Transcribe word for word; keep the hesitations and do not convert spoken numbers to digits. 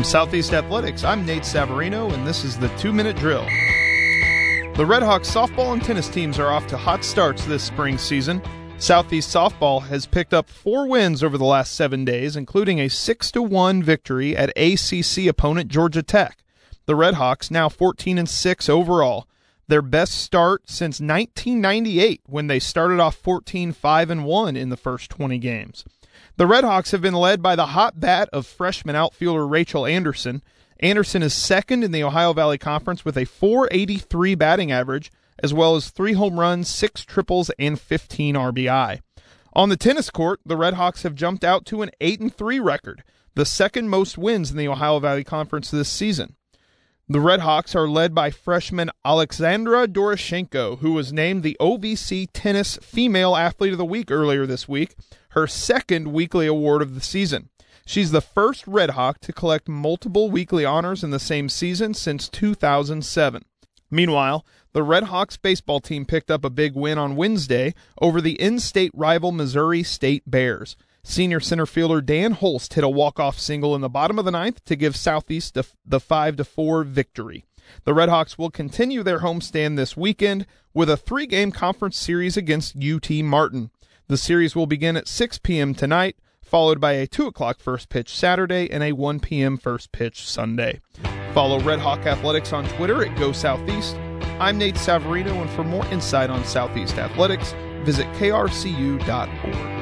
From Southeast Athletics, I'm Nate Savarino, and this is the two-minute drill. The Redhawks softball and tennis teams are off to hot starts this spring season. Southeast softball has picked up four wins over the last seven days, including a six to one victory at A C C opponent Georgia Tech. The Redhawks now fourteen and six overall, their best start since nineteen ninety-eight, when they started off fourteen five and one in the first twenty games. The Redhawks have been led by the hot bat of freshman outfielder Rachel Anderson. Anderson is second in the Ohio Valley Conference with a four eighty-three batting average, as well as three home runs, six triples, and fifteen R B I. On the tennis court, the Redhawks have jumped out to an eight and three record, the second most wins in the Ohio Valley Conference this season. The Redhawks are led by freshman Alexandra Doroshenko, who was named the O V C Tennis Female Athlete of the Week earlier this week, her second weekly award of the season. She's the first Redhawk to collect multiple weekly honors in the same season since two thousand seven. Meanwhile, the Redhawks baseball team picked up a big win on Wednesday over the in-state rival Missouri State Bears. Senior center fielder Dan Holst hit a walk-off single in the bottom of the ninth to give Southeast the five to four victory. The Redhawks will continue their homestand this weekend with a three-game conference series against U T Martin. The series will begin at six p.m. tonight, followed by a two o'clock first pitch Saturday and a one p.m. first pitch Sunday. Follow Redhawk Athletics on Twitter at Go Southeast. I'm Nate Savarino, and for more insight on Southeast Athletics, visit K R C U dot org.